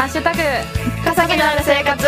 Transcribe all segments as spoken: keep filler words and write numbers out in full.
ハッシュタグ笠木のある生活。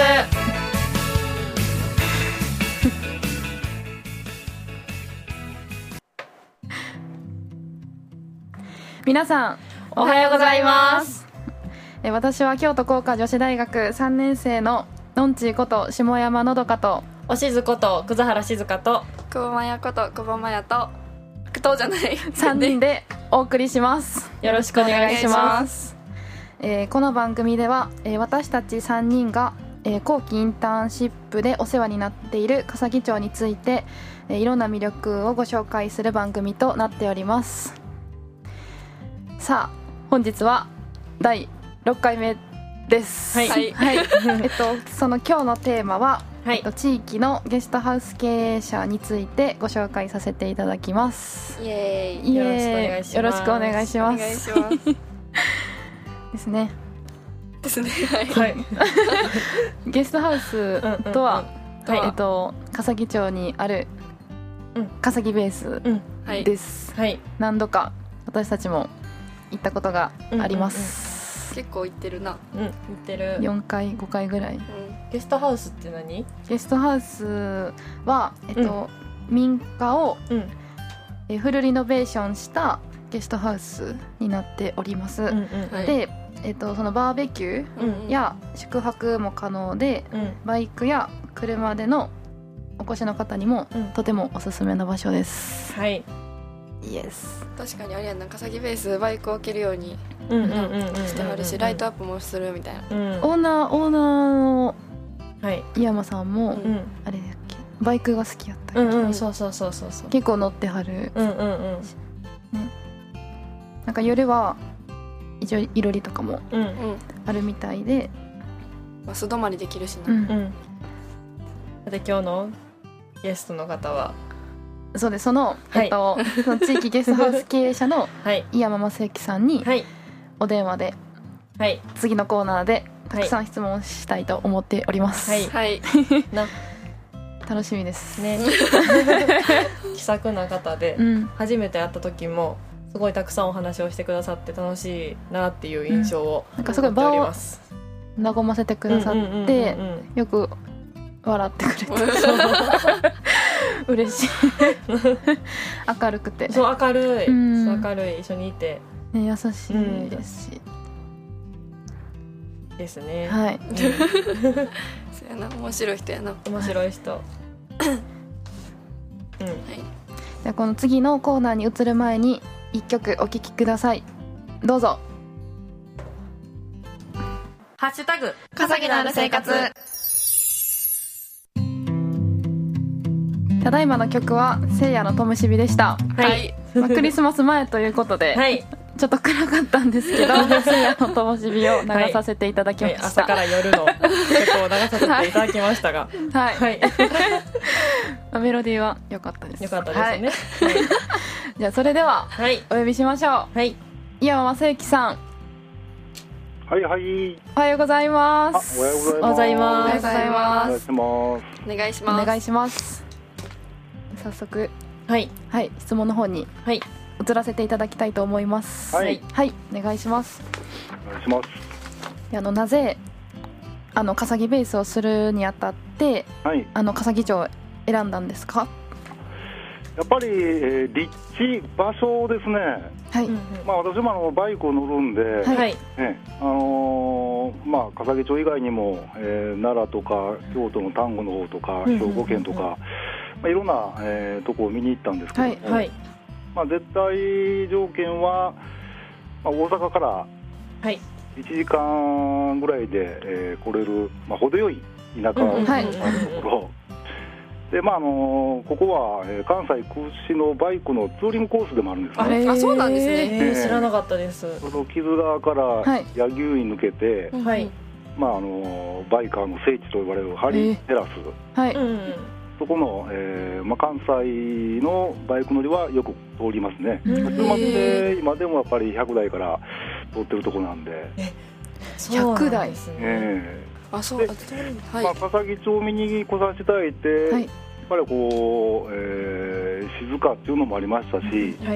皆さんおはようございます。 え私は京都工科女子大学さんねん生ののんちーこと下山のどかとおしずこと葛原静香と久保まやこと久保まやと久藤じゃないさんにんでお送りします。 よろしくお願いします。 えーこの番組では、えー私たちさんにんが、えー後期インターンシップでお世話になっている笠木町について、えーいろんな魅力をご紹介する番組となっております。さあ本日はだいろっかいめです。 はい、 はいはいえっと、その今日のテーマは、 はいえっと、地域のゲストハウス経営者についてご紹介させていただきます。 イエーイ。 イエよろしくお願いしますーイよろしくお願いしまお願いすしますですね。 ですね。はいはいゲストハウスとは、 うんうんうんはいえっと、笠木町にあるうん笠木ベースうんはいです。 はい何度か私たちも行ったことがあります、 結構行ってるな。 うん言ってる。 よんかいごかいぐらい。 うんゲストハウスって何？ ゲストハウスは、えっと民家をうんえフルリノベーションしたゲストハウスになっております、 うんうんはいで、えっと、そのバーベキュうんーや宿泊も可能で、 うんバイクや車でのお越しの方にもうんとてもおすすめの場所です。 はいイエス。 確かにあれやんな、笠木ベースバイクを置けるようにうんうんうんうんしてはるし、ライトアップもするみたいな。 うんオーナーオーナーのはい井山さんも、 うんうんあれだっけバイクが好きやったっけ、 うんうんそうそうそうそうそう結構乗ってはる。 うんうんうんなんか夜は一応いろりとかもうんうん。 あるみたいで、 まあ素泊まりできるしな。 うんうんで今日のゲストの方はそうです。その、 はいえっと、その地域ゲストハウス経営者のはい井山正幸さんにはいお電話ではい次のコーナーでたくさん質問したいと思っております、 はいはい。 な楽しみですね気さくな方で、 うん初めて会った時もすごいたくさんお話をしてくださって楽しいなっていう印象をなんかすごい持っており場をます。 和ませてくださうんうんうんうんうんってよく笑ってくれて嬉しい明るくて、 そう明るい、 うんそう明るい一緒にいてね、優しいですし、 ですね。 はいうんそうやな、面白い人やな。は面白い人。うんい。 じゃあこの次のコーナーに移る前にいっきょくお聴きください。どうぞ。 ハッシュタグ笠木のある生活。 ただいまの曲はせいやのとむしびでした、 はいまあ、クリスマス前ということで、 はい、 ちょっと暗かったんですけどせいやのとむしびを流させていただきまはい、 した、 朝から夜の曲を流させていただきましたが、 はい、 はい、 まあメロディーは良かったです。 よかったですね。 はいじゃあそれでははい、 お呼びしましょう。 はい、 井山正幸さん、 はいはい。 おはようございまあ、 す。 おはようございます。 おはようございますおはようございおます。 願いします。 お願いしおます。 願いします。早速、 はい、 はい、質問の方にはい、 移らせていただきたいと思います。 はいはい、お願いします。 お願いします。 であのなぜあの笠木ベースをするにあたってはい。 あの笠木町を選んだんですか？ やっぱり、えー立地場所ですね。 はい、 まあ私もあのバイクを乗るんで、 はいはい、 ね、あのーまあ笠木町以外にも、えー奈良とか京都の丹後の方とかうん兵庫県とか、まあいろんな、えーとこを見に行ったんですけども、 はいはい、 まあ絶対条件は、まあ、大阪からはい、 いちじかんぐらいで、えー来れる、まあ、程よい田舎うんうんのあるところ、でまああのーここは、えー関西屈指のバイクのツーリングコースでもあるんですあね。 あそうなんですねえー知らなかったです。 その木津川からはい柳生に抜けて、 はい、 まああのーバイカーの聖地と呼ばれるハリーテラス、 はい、 うん、 そこの、えーまあ、関西のバイク乗りはよく通りますね。 うん週末で今でもやっぱりひゃくだいから通ってるとこなんで、 そうなんですね。 えあ、そう。 であ通りにはーい。 まあ笠木町見に来させていただいて、 はい、 やっぱりこう、えー静かっていうのもありましたし、 はい、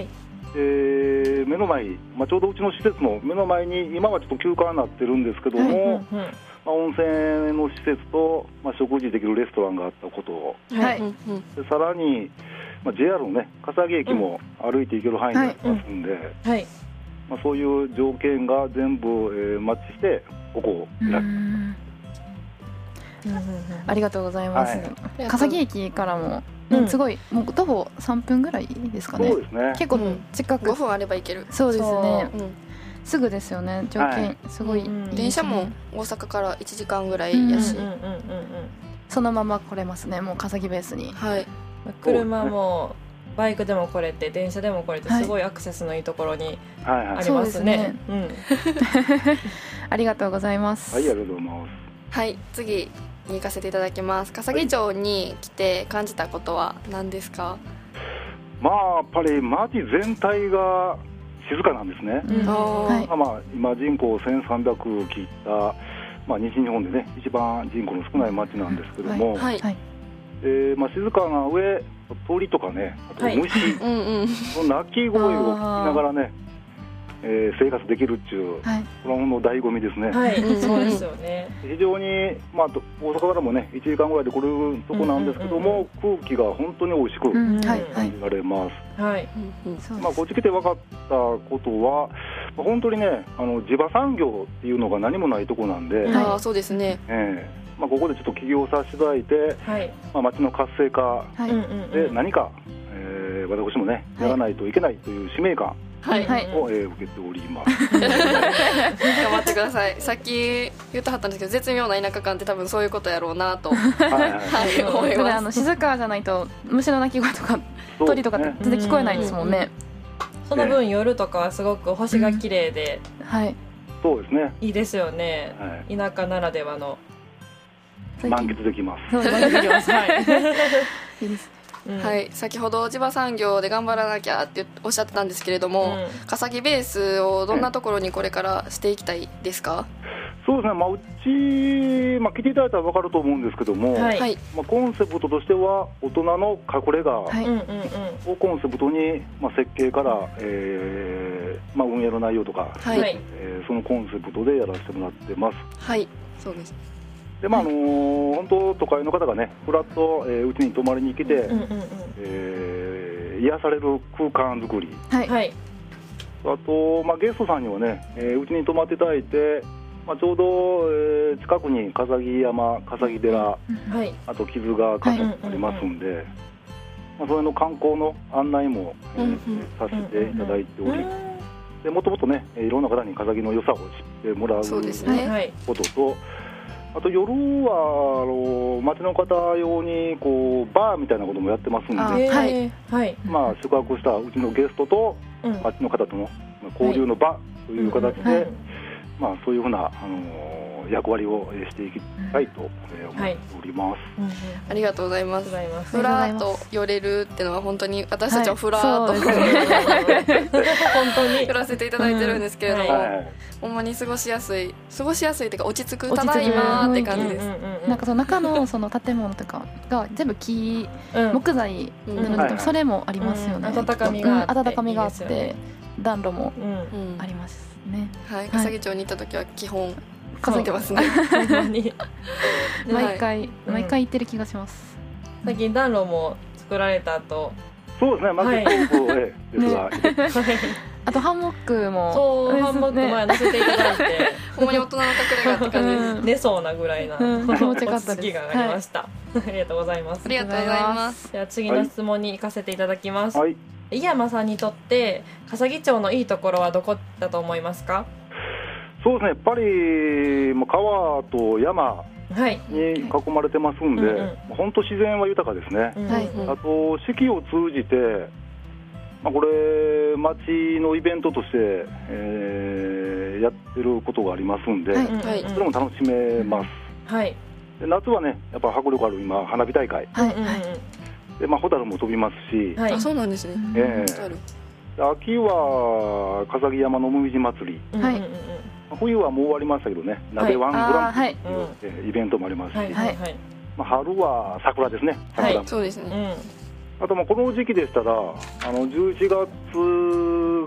えー目の前、まあ、ちょうどうちの施設の目の前に今はちょっと休館になってるんですけども、 うんうんまあ、温泉の施設と、まあ、食事できるレストランがあったことはい、 うんうんでさらに、まあ、ジェイアール のね笠木駅も歩いて行ける範囲になってますんで、 はいまあ、そういう条件が全部、えーマッチしてここを選び、 うんうんうんうんありがとうございます、 はい笠木駅からも、 うんすごいもう徒歩さんぷんぐらいですかね。 そうですね。 結構うん近く、 ごふんあればいける。 そうですね、 うんすぐですよね。条件、 はいすごいいいですね、 電車も大阪からいちじかんぐらいやし、 うんうんうんうんそのまま来れますね、もう笠木ベースに。 はい、 うん車もバイクでも来れて電車でも来れてはいすごいアクセスのいいところにはいはい。 ありますね。 ありがとうございます。 はい、ありがとうございます。 はい、次に行かせていただきます。笠木町に来て感じたことは何ですか？ まあやっぱり町全体が静かなんですね。 うんうんあーはいまあまあ今人口せんさんびゃく切った、まあ、西日本でね一番人口の少ない町なんですけども、 はい、 はい、 えーまあ、静かな上鳥とかね、あとはい虫、 うんうん、 その鳴き声を聞きながらね、えー生活できるっていう、 はい、 これはの醍醐味ですね。 はい、 うんそうですよね。 非常に、まあ、と大阪からもねいちじかんぐらいで来れるとこなんですけども、空気が本当に美味しくうん、はい、は感い、 じられます。 はい。 うんうん、 そうです。 まあ、こっち来て分かったことは、まあ本当にねあの地場産業っていうのが何もないとこなんで、 うんああそうですね。 ええまあ、ここでちょっと起業させていただいて、 はい。 まあ、町の活性化はい、 うんうんうんで何か、えー私もねはいやらないといけないという使命感はい、 はいを、えー受けております。 頑張ってください。さっき言ってはったんですけど、絶妙な田舎感って多分そういうことやろうなと、ははいはいい、思いそれあのます。 静かじゃないと虫の鳴き声とかそう鳥とかって全然聞こえないですもんね。 その分夜とかはすごく星が綺麗ではい、 そうですね、 いいですよね。 はい、 田舎ならではの。 満喫できます。 そう満喫できます。 はい。 いいです。 うんはい、先ほど地場産業で頑張らなきゃっておっしゃってたんですけれども、 うん笠木ベースをどんなところにこれからしていきたいですか？ そうですね、まあ、うち、まあ、聞いていただいたら分かると思うんですけども、 はいはい、 まあ、コンセプトとしては大人の隠れ家はいうんうんうん。 をコンセプトに、まあ、設計から、えーまあ、運営の内容とか、 はい、 はいえーそのコンセプトでやらせてもらってます。 はい、そうです。 で、まああのー本当都会の方がねフラッとうち、えー、に泊まりに来て、 うんうんうん。 えー癒される空間作り、 はい、 はい。 あと、まあ、ゲストさんにはねうち、えーうちに泊まっていただいて、まあ、ちょうど、えー近くに笠木山、笠木寺、 はい。 あと木津川河川ありますんで、まあ、それの観光の案内も、えーうんうんさせていただいており、 うんでもともとねいろんな方に笠木の良さを知ってもらうそうですねはいはい。 ことと、あと夜はあの町の方用にこうバーみたいなこともやってますんで、 あえーはいはい。 まあ、宿泊したうちのゲストとうん町の方とのまあ交流の場という形で、 うんうんうんまあ、そういうふうな、あのー役割をえーしていきたいとえー思っております。 うんうん。 ありがとうございます。 ございます。 ふらーっと寄れるっていうのは本当に私たちもふらーっと、 はいそうです本当に寄らせていただいてるんですけれども、 うんはいほんまに過ごしやすい過ごしやすいっていうか落ち着く落ち着くただいまーって感じです。 うんうんうんうんなんかその中のその建物とかが全部木、 うん木材なので、 はいはいそれもありますよね。 うん温かみがあってうん温かみがあっていいですよね暖炉もうんうんありますね。 はい、笠木町に行った時は基本そう稼いでますね。 ほんまに毎回、 うん毎回行ってる気がします。 最近暖炉も作られた後そうですね、まずはい豆腐を、えーですが、 あとハンモックもそうねハンモック前乗せていただいてほんまに大人の隠れ家って感じです。 うん寝そうなぐらいなうん気持ちよかったです落ち着きがありました、ありがとうございますありがとうございます。 では次の質問に行かせていただきます、 はい、 井山さんにとって笠木町のいいところはどこだと思いますか？ そうですね、やっぱり、まあ、川と山はい、 に囲まれてますんで、 うんうん本当、自然は豊かですね。 うんはいうんあと四季を通じて、まあ、これ町のイベントとして、えーやってることがありますんで、 はいはいそれも楽しめます。 はいで夏はねやっぱ迫力ある今花火大会はい、 うんうんはいで、まあ、ホタルも飛びますし、 はいあ、そうなんですね。 えあるえ秋は笠木山のもみじ祭り、 うんうんうんうん冬はもう終わりましたけどね鍋ワングランプリあーはいっていう、えーイベントもありますし、 はいはいはいまあ、春は桜ですね桜も、 そうですね。 うんあとまあこの時期でしたらあのじゅういちがつ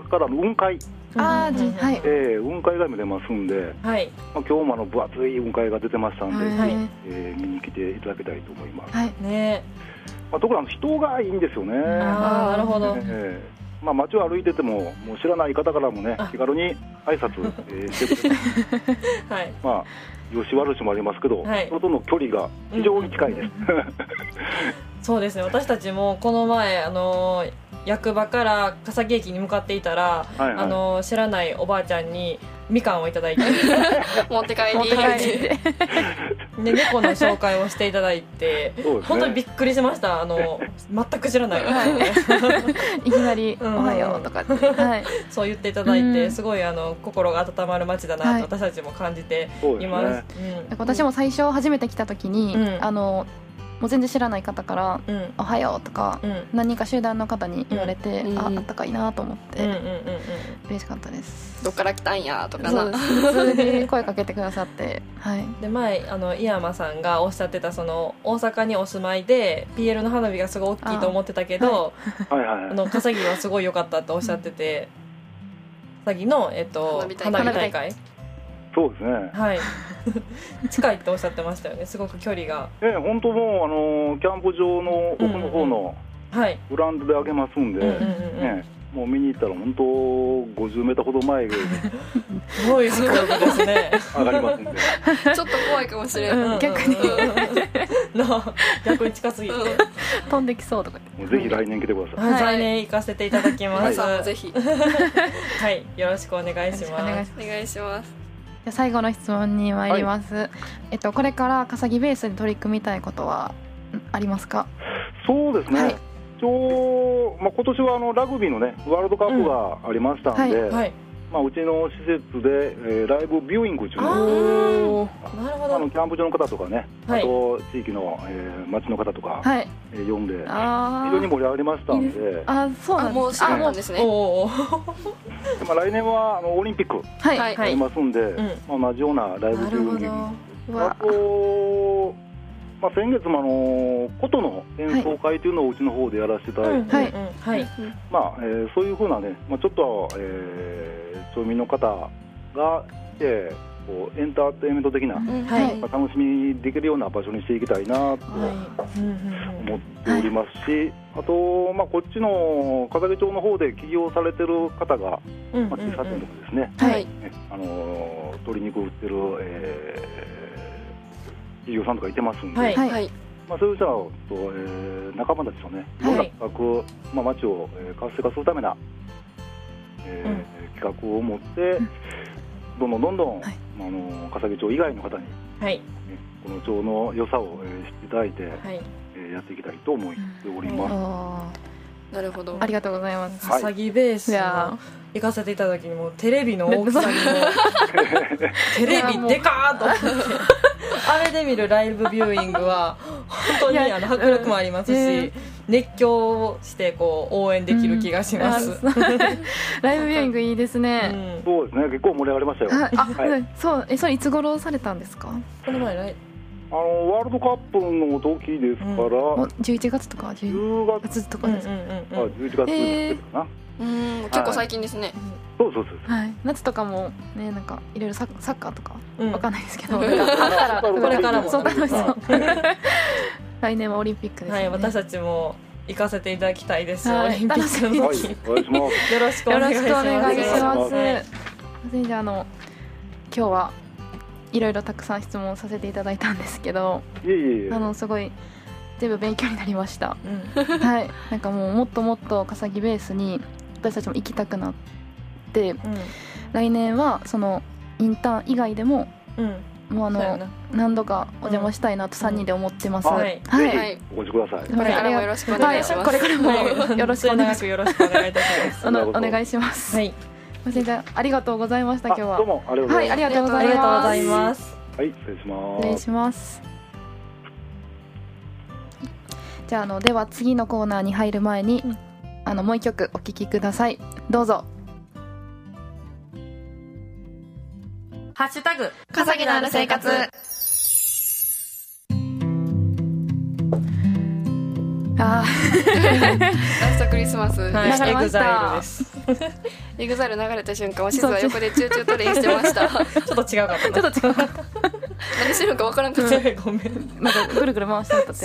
からの雲海、 あーじはいえー、雲海が見れますんで、 はい、 まあ、今日もあの分厚い雲海が出てましたんで、 はい、 えー、見に来ていただきたいと思います、 はいね、 まあ、特にあの人がいいんですよね。 ああ、なるほど、 えーまあ、街を歩いてても、もう知らない方からもね、気軽に挨拶、えー、してくれて、はい、まあ、よし悪しもありますけど、はい、人との距離が非常に近いです、うんうん、 そうですね、私たちもこの前、あのー、役場から笠木駅に向かっていたら、はいはい、あのー、知らないおばあちゃんにみかんをいただいて持って帰り持って帰ってで猫の紹介をしていただいて、ね、本当にびっくりしました。あの全く知らない、はい、 いきなり「おはよう」とかって、はい、 そう言っていただいて、すごいあの心が温まる街だなと私たちも感じています、はい、 すね、うん、私も最初初めて来た時に、うん、あのもう全然知らない方から「うん、おはよう」とか、うん、何人か集団の方に言われて、うん、あ、あったかいなと思って、うんうんうんうん、嬉しかったです。 どっから来たんやとかな、 普通に声かけてくださって、はい、 で前あの井山さんがおっしゃってた、その大阪にお住まいで ピーエル の花火がすごい大きいと思ってたけど、笠木はすごい良かったとおっしゃってて、笠木の、えっと、花火大会、花火大会そうですね、 はい近いっておっしゃってましたよね、すごく距離が、 ね、本当もうあのキャンプ場の奥の方のグラウンドであげますんで、ね、もう見に行ったら本当ごじゅうメーターほど前ですごい迫力ですね上がりますんでちょっと怖いかもしれない、 逆に逆に近すぎて飛んできそうとか、 もうぜひ来年来てください、 はい、来年行かせていただきます、 はい、ぜひはい、よろしくお願いします。 お願いします。 じゃ最後の質問に参ります、はい、えっと、これから笠木ベースに取り組みたいことはありますか？ そうですね、はい、一応、まあ、今年はあのラグビーの、ね、ワールドカップがありましたんで、うんはいはい、まあ、うちの施設で、えー、ライブビューイング中のあのキャンプ場の方とかね、はい、あと地域の、えー、町の方とか、はい、えー、呼んで非常に盛り上がりましたんで、 あ、そうなんです、もう知らんですね。おまあ、来年はあのオリンピックありますんで、はい、まあ、同じようなライブビューイング、あと、まあ、先月もあの琴の演奏会というのをうちの方でやらせていただいて、はいはい、まあ、えー、そういうふうなね、まあ、ちょっと、えー、町民の方が来てこうエンターテインメント的な、はい、まあ、楽しみできるような場所にしていきたいなと思っておりますし、あと、まあ、こっちの笠木町の方で起業されてる方が、まあ、喫茶店とかですね、はい、あの鶏肉売ってる、えー、企業さんとかいてますんで、はいはい、まあ、そういう人と、えー、仲間たちとね、いろんな企画、はい、まあ、町を、えー、活性化するためな、えーうん、企画を持って、どんどんどんどん、はい、あの笠木町以外の方に、はい、ね、この町の良さを、えー、知っていただいて、はい、えー、やっていきたいと思っております、 うん、なるほど、 ありがとうございます。 笠木ベースの行かせていただきにもテレビの大きさにもテレビでかーと思ってあれで見るライブビューイングは本当にあの迫力もありますし、熱狂してこう応援できる気がします、うん、 ライブビューイングいいですね、 うん、そうですね、結構盛り上がりましたよ。 あ、はい、そう、え、それいつ頃されたんですか？ この前来あのワールドカップの時ですから、 うん、じゅういちがつとかじゅうがつとかですか？うんうんうん、あ、 じゅういちがつですかな、 えー、うん、結構最近ですね、はい、 そうそうそう、 はい、夏とかもね、なんかいろいろサッカーとか、うん、わかんないですけど、 これからもそう楽しそう来年はオリンピックですね、はい、 私たちも行かせていただきたいです、 はい、 オリンピックの時、 はい、よろしくお願いします。 よろしくお願いします。じゃあ、あの今日はいろいろたくさん質問させていただいたんですけど、 いえいえいえ、 あのすごい全部勉強になりました、うん、はい、なんかもうもっともっと笠木ベースに私たちも行きたくなって、うん、来年はそのインターン以外でも、うん、もうあの何度かお邪魔したいなとさんにんで思ってます、うん、はい、 はいはい、お越しください。 これからもよろしくお願いします、 はい、これからもよろしくお願いします。 よろしくお願いいたしますお願いします。はい、じゃあ、ありがとうございました。今日はどうもありがとうございます。はい、 ありがとうございます。 はい、失礼します。 失礼します。じゃあ、あのでは次のコーナーに入る前に、うん、あのもう一曲お聴きください。どうぞ。 ハッシュタグ笠木のある生活。 あラストクリスマス、 はい、エグザイルです。 エグザイル流れた瞬間、しずは横でチューチュートレインしてました。 ちょっと違うかったな。 ちょっと違うかった。 何してるのか分からんかった。 ごめん。 なんかぐるぐる回してたって。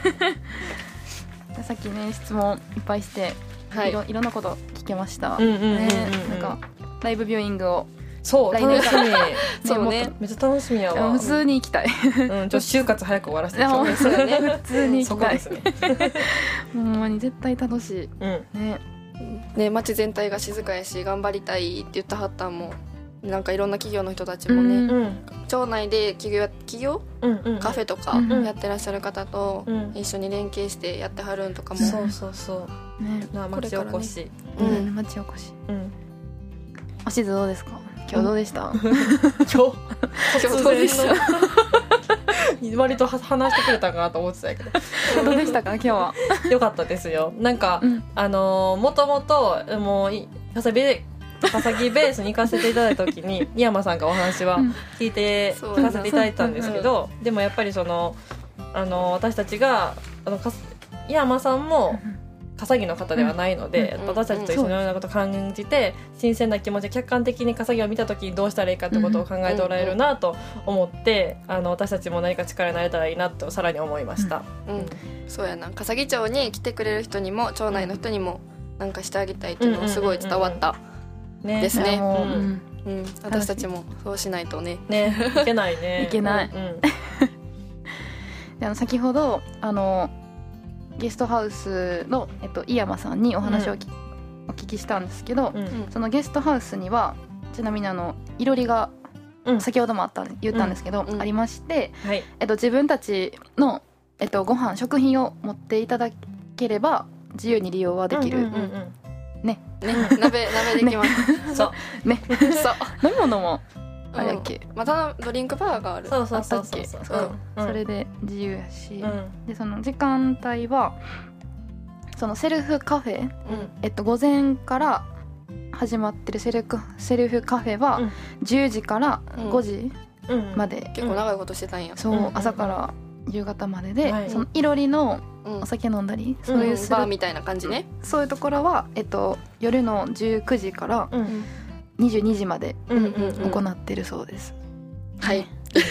そうさっきね質問いっぱいして、はい、いろいろんなこと聞けました。 うんうんうんうん、ね、 なんかライブビューイングを。 そう楽しみ。 そうね、 めっちゃ楽しみやわ。 普通に行きたい。 うん、ちょっと就活早く終わらせて。 そうね、普通に行きたい。 そこですね。 ほんまに絶対楽しい。 うんね。 ね、街全体が静かやし頑張りたいって言ったはったんも、なんかいろんな企業の人たちもね、うん、町内で企業企業、うんうん、カフェとかやってらっしゃる方と一緒に連携してやってはるんとかも、 そうそうそう、ね、町おこし、 うん、町おこし、うん、おしずどうですか？今日どうでした？ 今日今日どうでした割と話してくれたかなと思ってたけどどうでしたか今日は？ よかったですよ。なんか、うん、あのー、もともともう笠木笠木ベースに行かせていただいた時に井山さんがお話は聞いて聞かせていただいたんですけど、でもやっぱりその、あのー、私たちがあの井山さんも笠木の方ではないので、うん、私たちと一緒のようなことを感じて、うん、新鮮な気持ちで客観的に笠木を見た時にどうしたらいいかってことを考えておられるなと思って、うん、あの私たちも何か力になれたらいいなとさらに思いました、 うんうん、そうやな、笠木町に来てくれる人にも町内の人にも何かしてあげたいっていうのがすごい伝わったですね。うんうん、私たちもそうしないとねねいけないねいけない、うんうん、であの先ほどあのゲストハウスの、えっと、井山さんにお話を、うん、お聞きしたんですけど、うん、そのゲストハウスにはちなみにあのいろりが、うん、先ほどもあった言ったんですけど、うん、ありまして、はい、えっと、自分たちの、えっと、ご飯食品を持っていただければ自由に利用はできる、うんうんうんうん、ねね鍋鍋できます、 ね、そうねそう飲み物もあれやっけ、 うん、またドリンクバーがある、 そうそうそうそうそうそう、うん、それで自由やし、うん、でその時間帯はそのセルフカフェ、うん、えっと午前から始まってるセルフセルフカフェはじゅうじからごじまで、 うん、結構長いことしてたんや。 そう、うん、朝から夕方までで、はい、そのいろりのお酒飲んだり、うん、そういうする、 バーみたいな感じね。 そういうところは、えっと、夜のじゅうくじからにじゅうにじまで行ってるそうです、 うんうんうん、はい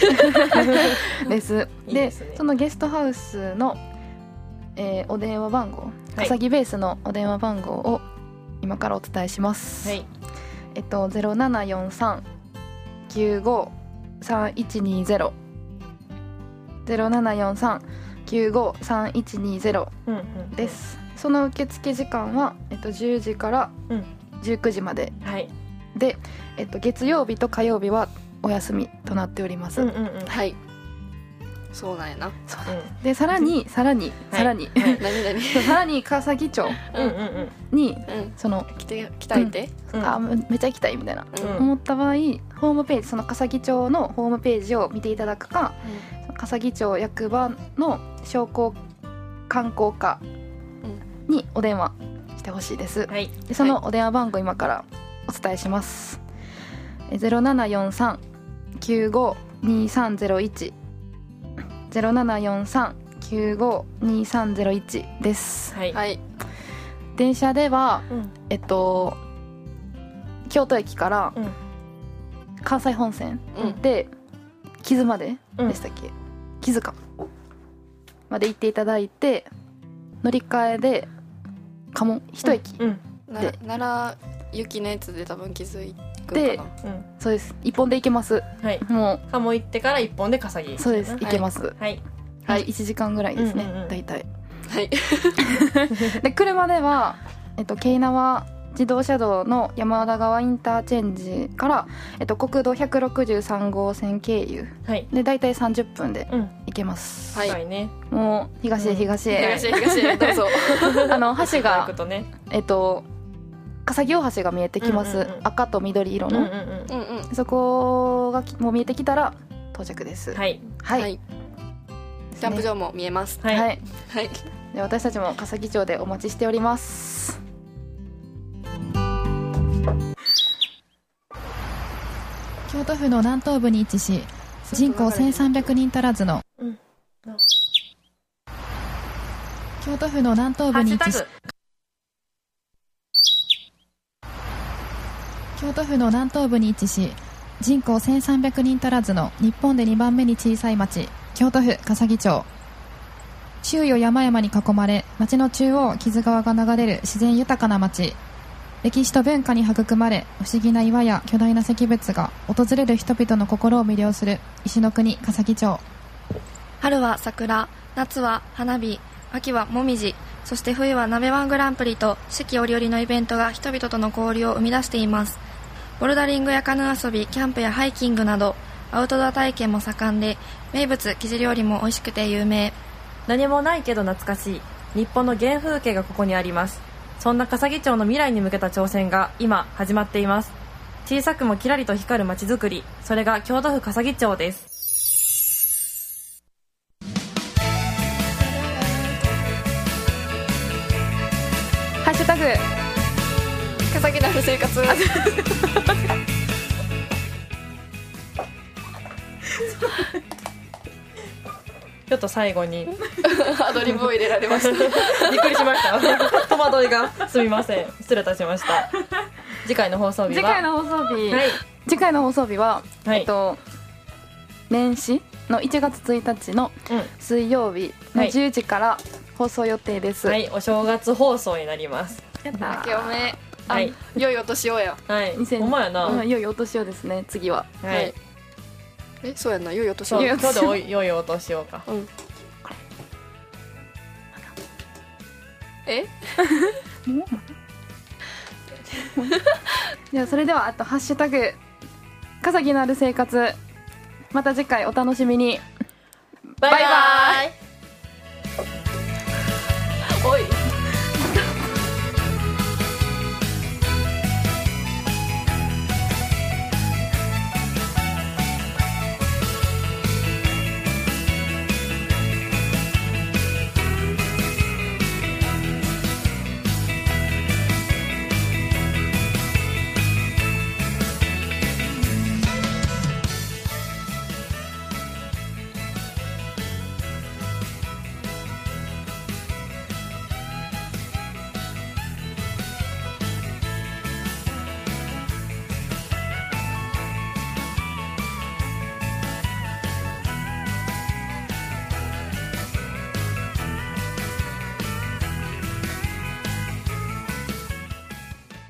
ですで, です、ね、そのゲストハウスの、えー、お電話番号、笠木ベースのお電話番号を今からお伝えします、はい、えっとゼロななよんさんきゅうごさんいちにゼロ ゼロななよんさんきゅうごさんいちにゼロです、うんうん、その受付時間は、えっと、じゅうじからじゅうくじまで、うん、はい、で、えっと、月曜日と火曜日はお休みとなっております、うんうんうん、 はい、そうなんやな。 そうなんです、うん、でさらにさらに、はい、さらに、はい、何々さらに笠木町に、うんうん、その来て来たいて、 うん、あめっちゃ行きたいみたいな、うん、思った場合ホームページ、その笠木町のホームページを見ていただくか、うん、笠木町役場の商工観光課にお電話してほしいです、はい、でそのお電話番号今からお伝えします、はい、ゼロななよんさんきゅうごにさんゼロいち ゼロななよんさんきゅうごにさんゼロいちです、はいはい、電車では、うん、えっと京都駅から、うん、関西本線で、うん、木津まででしたっけ、うん、木津かまで行っていただいて、乗り換えで関門一駅、うんうん、で奈良行きのやつで多分木津行くかな、で、うん、 そうです、一本で行けます、はい、もう関門行ってから一本で笠木、 そうです、行けます、はい、はいはい、いちじかんぐらいですね、うんうんうん、大体、はい、で車では、えっと、京奈和自動車道の山田川インターチェンジから、えっと、国道ひゃくろくじゅうさん号線経由、はい、で大体さんじゅっぷんで行けます、うん、はい、もう東へ東へ、うん、東へ東へどうぞあの橋が、ね、えっと笠木大橋が見えてきます、うんうんうん、赤と緑色の、うんうんうん、そこがもう見えてきたら到着です。はい、はいはい、 キャンプ場も見えます。 はい、はいはい、で私たちも笠木町でお待ちしております。京都府の南東部に位置し、人口せんさんびゃくにん足らずの、うん、京都府の南東部に位置し京都府の南東部に位置し、人口せんさんびゃくにん足らずの日本でにばんめに小さい町、京都府笠置町。周囲を山々に囲まれ、町の中央木津川が流れる自然豊かな町。歴史と文化に育まれ、不思議な岩や巨大な石仏が訪れる人々の心を魅了する石の国笠置町。 春は桜、夏は花火、秋はもみじ、そして冬は鍋ワングランプリと四季折々のイベントが人々との交流を生み出しています。ボルダリングやカヌー遊び、キャンプやハイキングなどアウトドア体験も盛んで、名物生地料理も美味しくて有名。 何もないけど懐かしい日本の原風景がここにあります。そんな笠置町の未来に向けた挑戦が今始まっています。小さくもキラリと光る街づくり、それが京都府笠置町です。 ハッシュタグ笠置なる生活ちょっと最後にアドリブを入れられましたびっくりしました戸惑いが、すみません、失礼いたしました。次回の放送日は次回の放送日、はい、次回の放送日は、はい、えっと年始のいちがつついたちの水曜日のじゅうじから放送予定です。 はい、お正月放送になります。 やったー、明けおめ、はい、良いお年をや。 はい、ほんまやな、 うん、良いお年をですね、次は。 はい、はい、 え、そうやんな、良いお年を。 ちょうど良いお年をか。うん、 えもうじゃあそれでは、あとハッシュタグ笠置のある生活、また次回お楽しみに。 バイバイ。